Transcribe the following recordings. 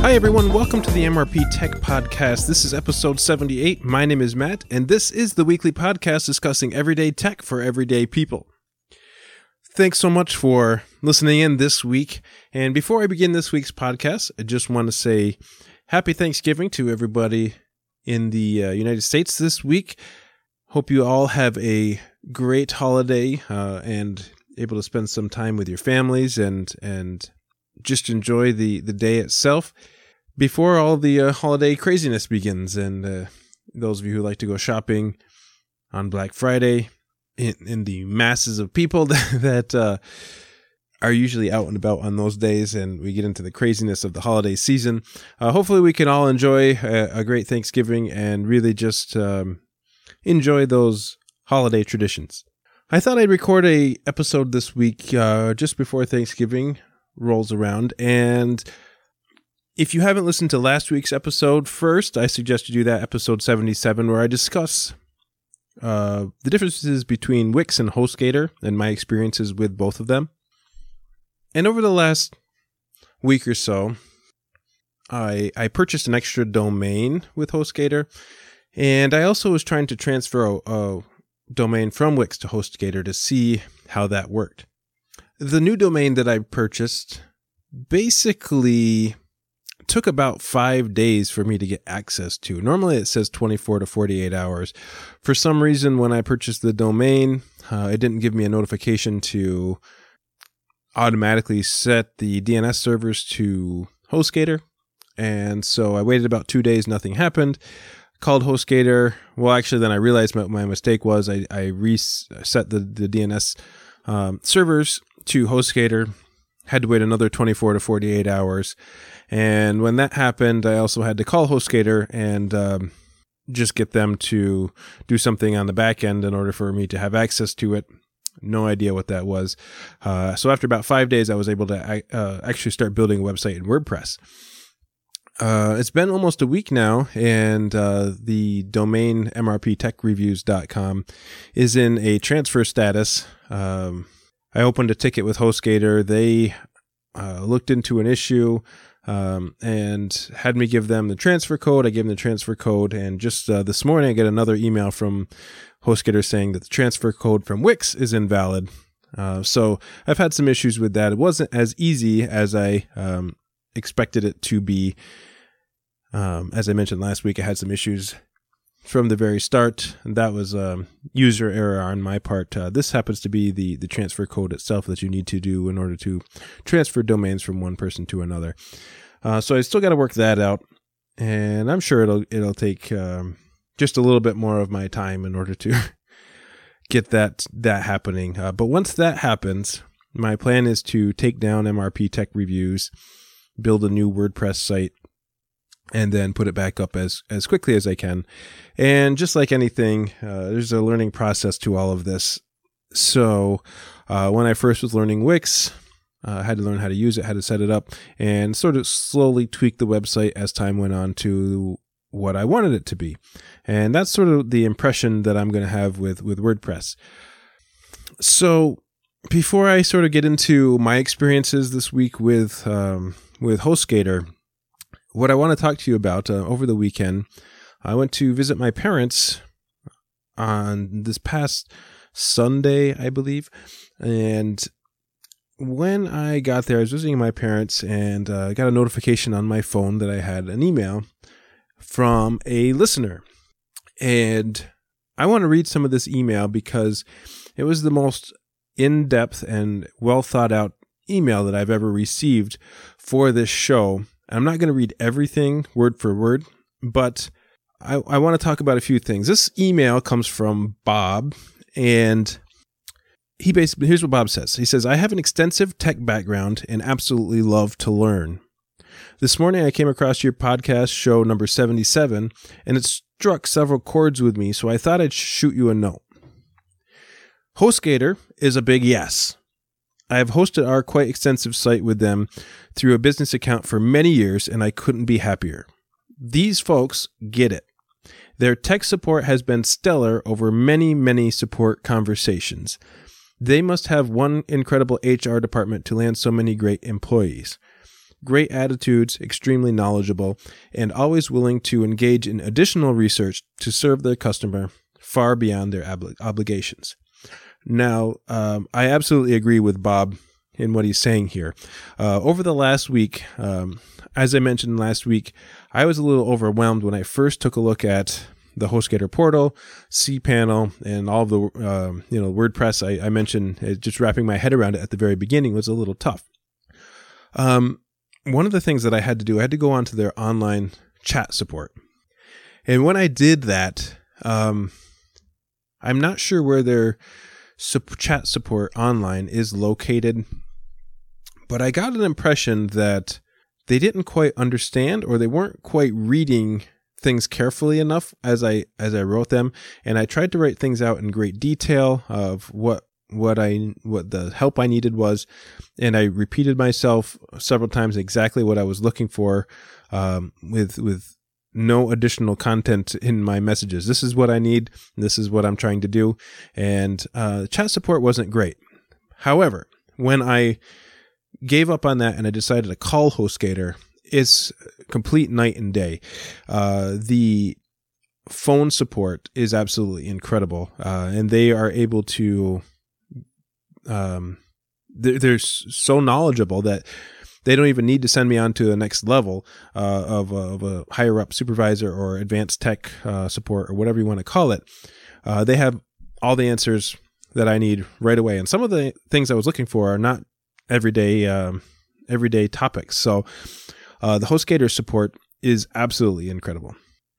Hi everyone, welcome to the MRP Tech Podcast. This is episode 78. My name is Matt, and this is the weekly podcast discussing everyday tech for everyday people. Thanks so much for listening in this week. And before I begin this week's podcast, I just want to say happy Thanksgiving to everybody in the United States this week. Hope you all have a great holiday and able to spend some time with your families and just enjoy the day itself before all the holiday craziness begins. And those of you who like to go shopping on Black Friday, in the masses of people that are usually out and about on those days, and we get into the craziness of the holiday season. Hopefully we can all enjoy a great Thanksgiving and really just enjoy those holiday traditions. I thought I'd record a episode this week just before Thanksgiving rolls around, and if you haven't listened to last week's episode first, I suggest you do that, episode 77, where I discuss the differences between Wix and HostGator and my experiences with both of them. And over the last week or so, I purchased an extra domain with HostGator, and I also was trying to transfer a domain from Wix to HostGator to see how that worked. The new domain that I purchased basically took about 5 days for me to get access to. Normally it says 24 to 48 hours. For some reason, when I purchased the domain, it didn't give me a notification to automatically set the DNS servers to HostGator. And so I waited about 2 days, nothing happened. Called HostGator. Well, actually, then I realized what my mistake was. I reset the DNS servers to HostGator, had to wait another 24 to 48 hours. And when that happened, I also had to call HostGator and just get them to do something on the back end in order for me to have access to it. No idea what that was. So after about 5 days, I was able to actually start building a website in WordPress. It's been almost a week now, and the domain mrptechreviews.com is in a transfer status. I opened a ticket with HostGator. They looked into an issue and had me give them the transfer code. I gave them the transfer code, and just this morning I get another email from HostGator saying that the transfer code from Wix is invalid. So I've had some issues with that. It wasn't as easy as I expected it to be. As I mentioned last week, I had some issues from the very start. That was user error on my part. This happens to be the transfer code itself that you need to do in order to transfer domains from one person to another. So I still got to work that out, and I'm sure it'll take just a little bit more of my time in order to get that happening. But once that happens, my plan is to take down MRP Tech Reviews, build a new WordPress site, and then put it back up as quickly as I can. And just like anything, there's a learning process to all of this. So when I first was learning Wix, I had to learn how to use it, how to set it up, and sort of slowly tweak the website as time went on to what I wanted it to be. And that's sort of the impression that I'm going to have with WordPress. So before I sort of get into my experiences this week with HostGator, what I want to talk to you about over the weekend, I went to visit my parents on this past Sunday, I believe. And when I got there, I was visiting my parents and got a notification on my phone that I had an email from a listener. And I want to read some of this email because it was the most in-depth and well thought out email that I've ever received for this show. I'm not going to read everything word for word, but I want to talk about a few things. This email comes from Bob, and he basically, here's what Bob says. He says, I have an extensive tech background and absolutely love to learn. This morning I came across your podcast show number 77, and it struck several chords with me, so I thought I'd shoot you a note. HostGator is a big yes. I have hosted our quite extensive site with them through a business account for many years, and I couldn't be happier. These folks get it. Their tech support has been stellar over many, many support conversations. They must have one incredible HR department to land so many great employees. great attitudes, extremely knowledgeable, and always willing to engage in additional research to serve their customer far beyond their obligations. Now, I absolutely agree with Bob in what he's saying here. Over the last week, as I mentioned last week, I was a little overwhelmed when I first took a look at the HostGator portal, cPanel, and all of the WordPress. I mentioned just wrapping my head around it at the very beginning was a little tough. One of the things that I had to do, I had to go onto their online chat support. And when I did that, I'm not sure where their chat support online is located, but I got an impression that they didn't quite understand, or they weren't quite reading things carefully enough as I wrote them. And I tried to write things out in great detail of what the help I needed was, and I repeated myself several times exactly what I was looking for, with no additional content in my messages. This is what I need. This is what I'm trying to do. And chat support wasn't great. However, when I gave up on that and I decided to call HostGator, it's complete night and day. The phone support is absolutely incredible, and they are able to. They're so knowledgeable that they don't even need to send me on to the next level of a higher up supervisor or advanced tech support or whatever you want to call it. They have all the answers that I need right away. And some of the things I was looking for are not everyday topics. So the HostGator support is absolutely incredible.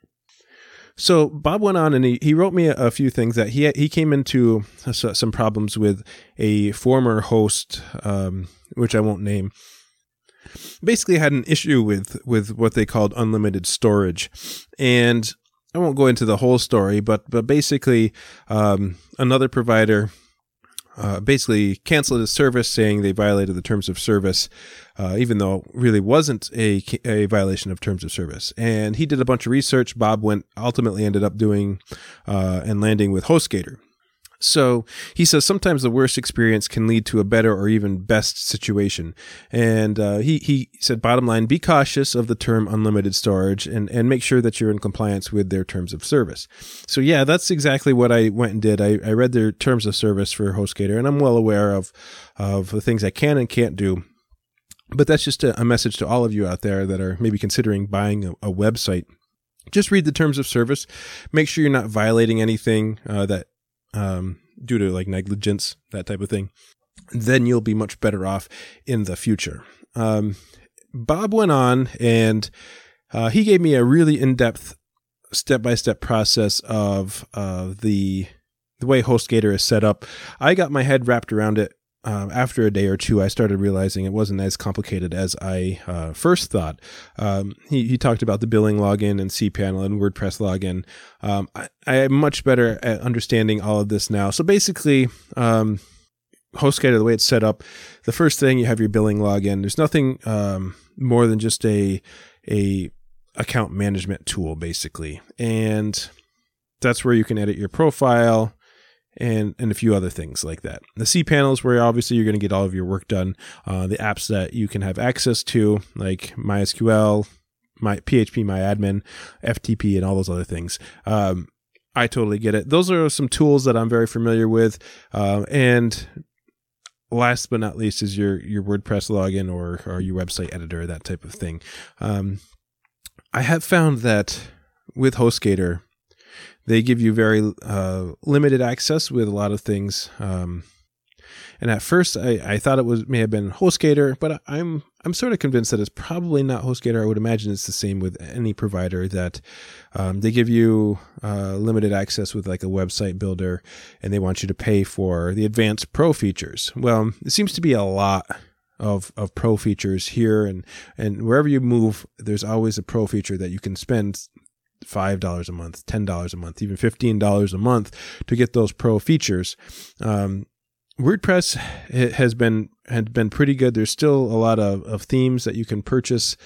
So Bob went on and he wrote me a few things that he came into some problems with a former host, which I won't name. Basically had an issue with what they called unlimited storage. And I won't go into the whole story, but basically another provider basically canceled his service, saying they violated the terms of service, even though it really wasn't a violation of terms of service. And he did a bunch of research. Bob ultimately ended up doing and landing with HostGator. So he says sometimes the worst experience can lead to a better or even best situation. And he said, bottom line, be cautious of the term unlimited storage and make sure that you're in compliance with their terms of service. So yeah, that's exactly what I went and did. I read their terms of service for HostGator, and I'm well aware of the things I can and can't do. But that's just a message to all of you out there that are maybe considering buying a website. Just read the terms of service. Make sure you're not violating anything that due to like negligence, that type of thing. Then you'll be much better off in the future. Bob went on and he gave me a really in-depth step-by-step process of the way HostGator is set up. I got my head wrapped around it. After a day or two, I started realizing it wasn't as complicated as I first thought. He talked about the billing login and cPanel and WordPress login. I am much better at understanding all of this now. So basically, HostGator, the way it's set up, the first thing, you have your billing login. There's nothing more than just a account management tool, basically. And that's where you can edit your profile and a few other things like that. The cPanel is where obviously you're going to get all of your work done. The apps that you can have access to, like MySQL, PHP, MyAdmin, FTP, and all those other things. I totally get it. Those are some tools that I'm very familiar with. And last but not least is your WordPress login or your website editor, that type of thing. I have found that with HostGator, they give you very limited access with a lot of things. And at first, I thought it may have been HostGator, but I'm sort of convinced that it's probably not HostGator. I would imagine it's the same with any provider, that they give you limited access with like a website builder, and they want you to pay for the advanced pro features. Well, it seems to be a lot of pro features here, and wherever you move, there's always a pro feature that you can spend $5 a month, $10 a month, even $15 a month to get those pro features. WordPress has been pretty good. There's still a lot of themes that you can purchase,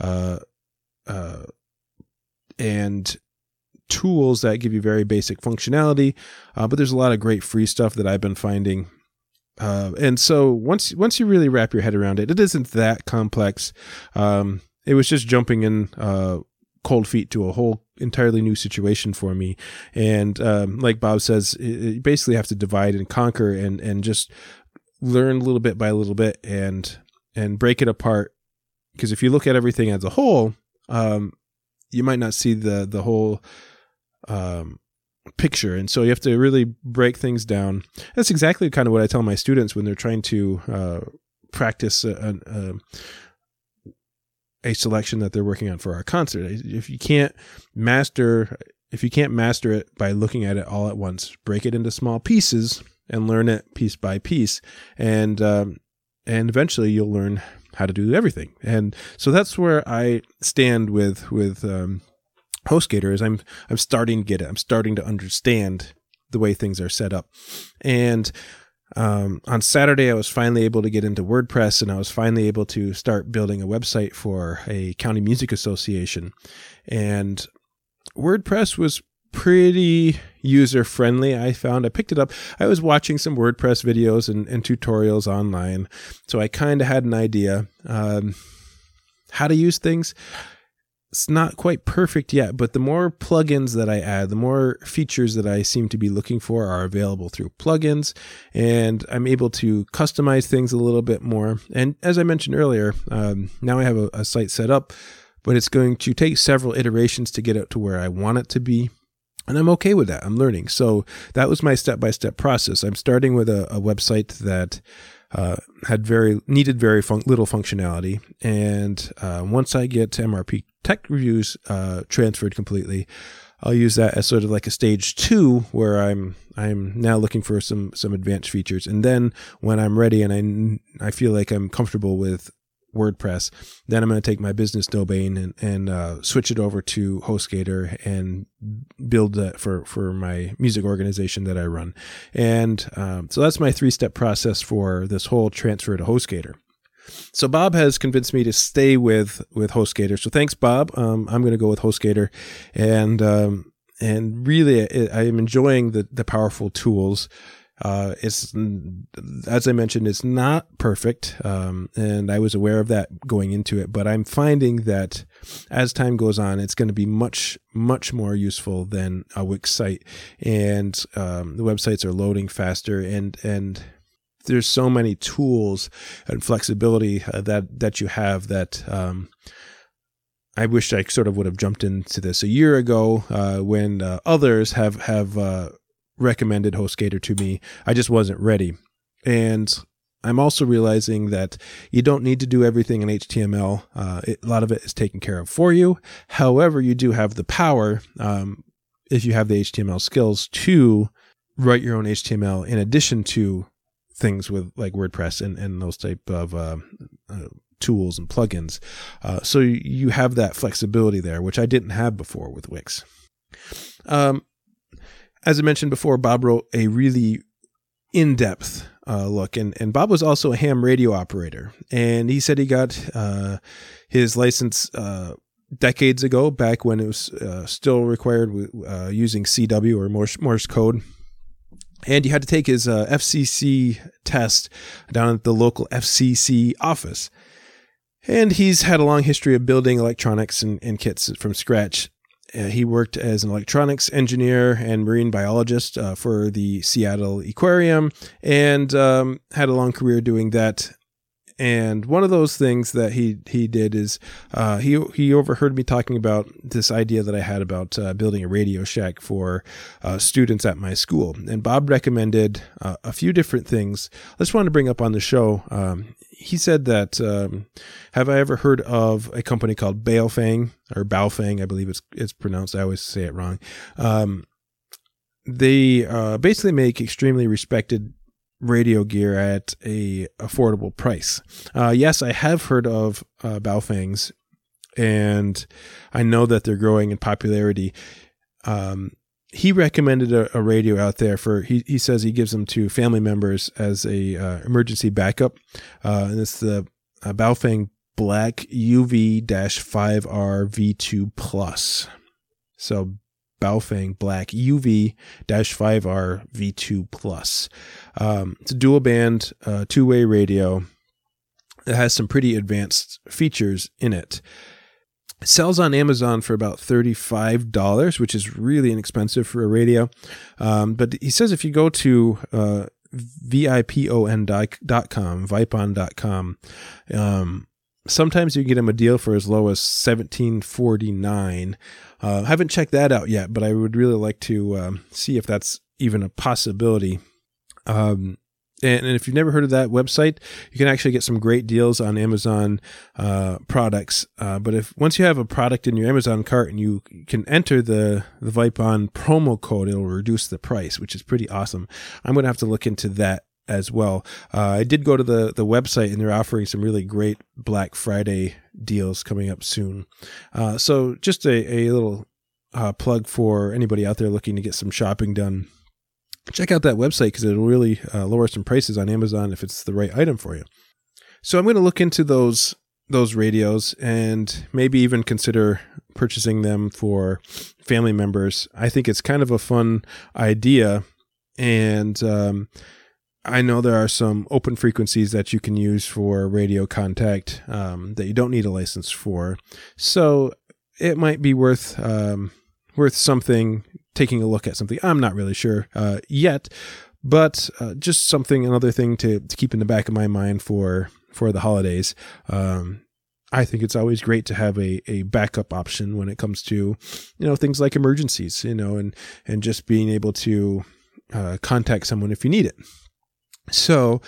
and tools that give you very basic functionality. But there's a lot of great free stuff that I've been finding. And so once you really wrap your head around it, it isn't that complex. It was just jumping in cold feet to a whole entirely new situation for me. And like Bob says, you basically have to divide and conquer and just learn a little bit by a little bit and break it apart. Because if you look at everything as a whole, you might not see the whole picture. And so you have to really break things down. That's exactly kind of what I tell my students when they're trying to practice a selection that they're working on for our concert. If you can't master it by looking at it all at once, break it into small pieces and learn it piece by piece. And eventually you'll learn how to do everything. And so that's where I stand with HostGator. Is I'm starting to get it. I'm starting to understand the way things are set up. And on Saturday, I was finally able to get into WordPress, and I was finally able to start building a website for a county music association. And WordPress was pretty user-friendly, I found. I picked it up. I was watching some WordPress videos and tutorials online, so I kind of had an idea how to use things. It's not quite perfect yet, but the more plugins that I add, the more features that I seem to be looking for are available through plugins, and I'm able to customize things a little bit more. And as I mentioned earlier, now I have a site set up, but it's going to take several iterations to get it to where I want it to be. And I'm okay with that. I'm learning. So that was my step-by-step process. I'm starting with a website that needed very little functionality. And once I get to MRP Tech Reviews transferred completely, I'll use that as sort of like a stage 2, where I'm now looking for some advanced features. And then when I'm ready and I feel like I'm comfortable with WordPress, then I'm going to take my business domain and switch it over to HostGator and build that for my music organization that I run. And so that's my 3-step process for this whole transfer to HostGator. So Bob has convinced me to stay with HostGator. So thanks, Bob. I'm going to go with HostGator, and really I am enjoying the powerful tools. It's, as I mentioned, it's not perfect, and I was aware of that going into it, but I'm finding that as time goes on, it's going to be much, much more useful than a Wix site, and the websites are loading faster, and there's so many tools and flexibility that you have that I wish I sort of would have jumped into this a year ago when others have recommended HostGator to me. I just wasn't ready. And I'm also realizing that you don't need to do everything in HTML. A lot of it is taken care of for you. However, you do have the power, if you have the HTML skills, to write your own HTML in addition to things with like WordPress and those type of tools and plugins. So you have that flexibility there, which I didn't have before with Wix. As I mentioned before, Bob wrote a really in-depth look, and Bob was also a ham radio operator, and he said he got his license decades ago, back when it was still required using CW or Morse code. And you had to take his FCC test down at the local FCC office. And he's had a long history of building electronics and kits from scratch. He worked as an electronics engineer and marine biologist for the Seattle Aquarium, and had a long career doing that. And one of those things that he did is he overheard me talking about this idea that I had about building a Radio Shack for students at my school. And Bob recommended a few different things. I just wanted to bring up on the show. He said that, have I ever heard of a company called Baofeng, or Baofeng, I believe it's pronounced. I always say it wrong. They basically make extremely respected radio gear at a affordable price. Yes, I have heard of Baofengs, and I know that they're growing in popularity. He recommended a radio out there he says he gives them to family members as a emergency backup. And it's the Baofeng Black UV-5R V2 Plus. So Baofeng Black UV-5R V2+. It's a dual band, two-way radio. It has some pretty advanced features in it. It sells on Amazon for about $35, which is really inexpensive for a radio. But he says if you go to vipon.com, sometimes you can get him a deal for as low as $17.49. Haven't checked that out yet, but I would really like to see if that's even a possibility. And if you've never heard of that website, you can actually get some great deals on Amazon products. But once you have a product in your Amazon cart and you can enter the Vipon promo code, it'll reduce the price, which is pretty awesome. I'm going to have to look into that as well. I did go to the website, and they're offering some really great Black Friday deals coming up soon. So just a little plug for anybody out there looking to get some shopping done. Check out that website because it'll really lower some prices on Amazon if it's the right item for you. So I'm going to look into those radios and maybe even consider purchasing them for family members. I think it's kind of a fun idea, and I know there are some open frequencies that you can use for radio contact that you don't need a license for. So it might be worth something, taking a look at something. I'm not really sure yet, but just another thing to keep in the back of my mind for the holidays. I think it's always great to have a backup option when it comes to, things like emergencies, and just being able to contact someone if you need it. So,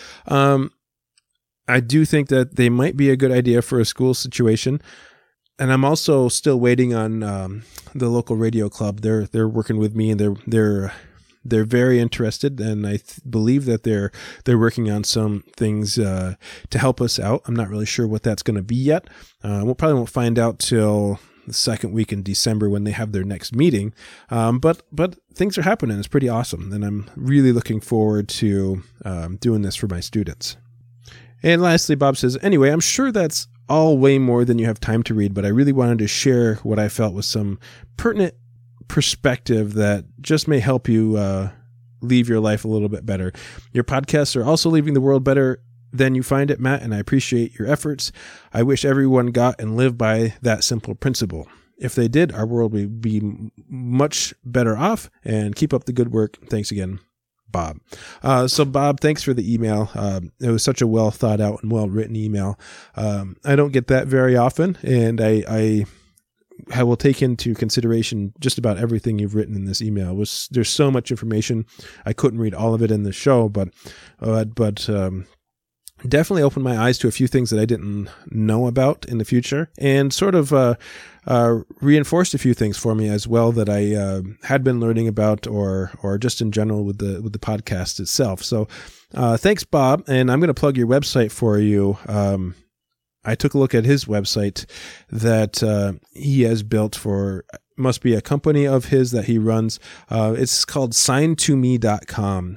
I do think that they might be a good idea for a school situation. And I'm also still waiting on the local radio club. They're working with me, and they're very interested, and I believe that they're working on some things to help us out. I'm not really sure what that's going to be yet. We'll probably won't find out till the second week in December when they have their next meeting. But things are happening. It's pretty awesome, and I'm really looking forward to doing this for my students. And lastly, Bob says, anyway, I'm sure that's all way more than you have time to read, but I really wanted to share what I felt was some pertinent perspective that just may help you leave your life a little bit better. Your podcasts are also leaving the world better than you find it, Matt, and I appreciate your efforts. I wish everyone got and lived by that simple principle. If they did, our world would be much better off, and keep up the good work. Thanks again, Bob. So Bob, thanks for the email. It was such a well thought out and well written email. I don't get that very often, and I will take into consideration just about everything you've written in this email. There's so much information. I couldn't read all of it in the show, but definitely opened my eyes to a few things that I didn't know about in the future, and sort of reinforced a few things for me as well that I had been learning about, or just in general with the podcast itself. So thanks, Bob. And I'm going to plug your website for you. I took a look at his website that he has built for, must be a company of his that he runs. It's called sign2me.com,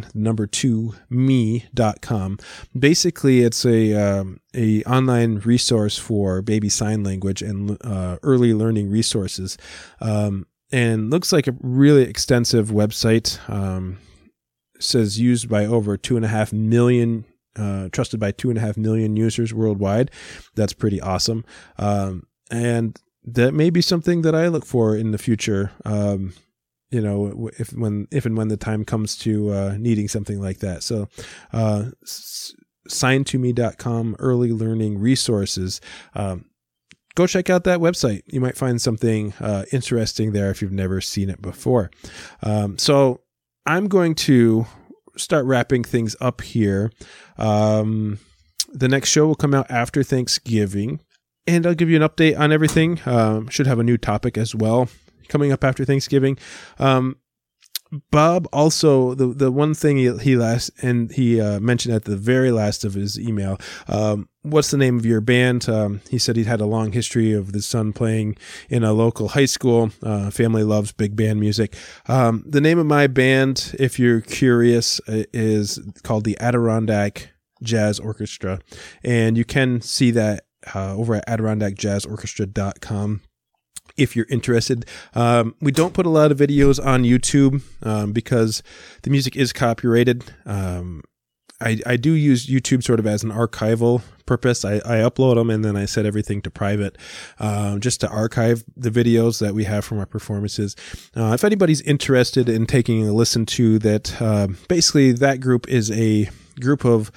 sign2me.com. Basically, it's a online resource for baby sign language and early learning resources, and looks like a really extensive website. Says used by over 2.5 million. Trusted by 2.5 million users worldwide. That's pretty awesome. And that may be something that I look for in the future. If and when the time comes to needing something like that. So, sign2me.com, early learning resources. Go check out that website. You might find something interesting there if you've never seen it before. So I'm going to start wrapping things up here. The next show will come out after Thanksgiving, and I'll give you an update on everything. Should have a new topic as well coming up after Thanksgiving. Bob also, the one thing he mentioned at the very last of his email, what's the name of your band? He said he'd had a long history of his son playing in a local high school. Family loves big band music. The name of my band, if you're curious, is called the Adirondack Jazz Orchestra, and you can see that over at AdirondackJazzOrchestra.com. if you're interested. We don't put a lot of videos on YouTube because the music is copyrighted. I do use YouTube sort of as an archival purpose. I upload them and then I set everything to private just to archive the videos that we have from our performances. If anybody's interested in taking a listen to that, basically that group is a group of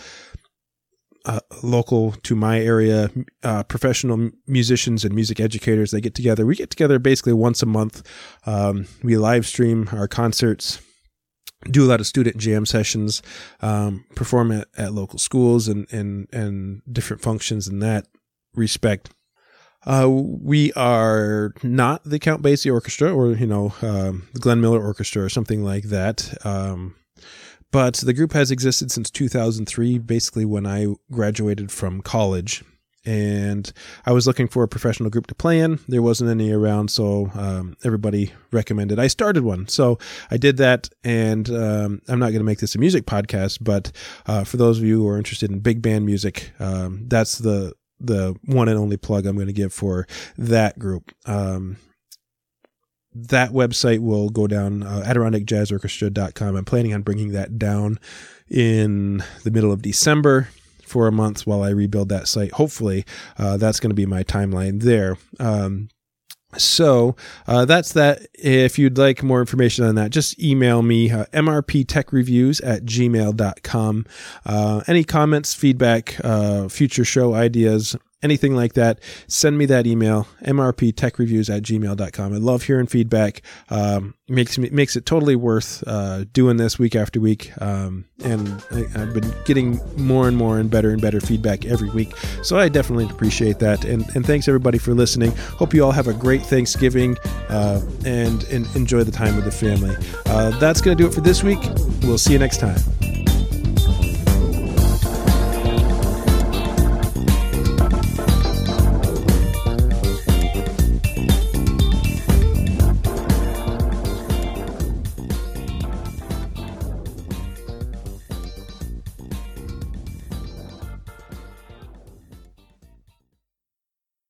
local to my area, professional musicians and music educators. They get together. We get together basically once a month. We live stream our concerts, do a lot of student jam sessions, perform at local schools and different functions in that respect. We are not the Count Basie Orchestra or, the Glenn Miller Orchestra or something like that. But the group has existed since 2003, basically when I graduated from college. And I was looking for a professional group to play in. There wasn't any around, so everybody recommended I started one. So I did that, and I'm not going to make this a music podcast, but for those of you who are interested in big band music, that's the one and only plug I'm going to give for that group. That website will go down, AdirondackJazzOrchestra.com. I'm planning on bringing that down in the middle of December for a month while I rebuild that site. Hopefully, that's going to be my timeline there. So that's that. If you'd like more information on that, just email me, mrptechreviews@gmail.com. Any comments, feedback, future show ideas, anything like that, send me that email, mrptechreviews@gmail.com. I love hearing feedback. Makes it totally worth doing this week after week. And I've been getting more and better feedback every week. So I definitely appreciate that. And thanks everybody for listening. Hope you all have a great Thanksgiving and enjoy the time with the family. That's going to do it for this week. We'll see you next time.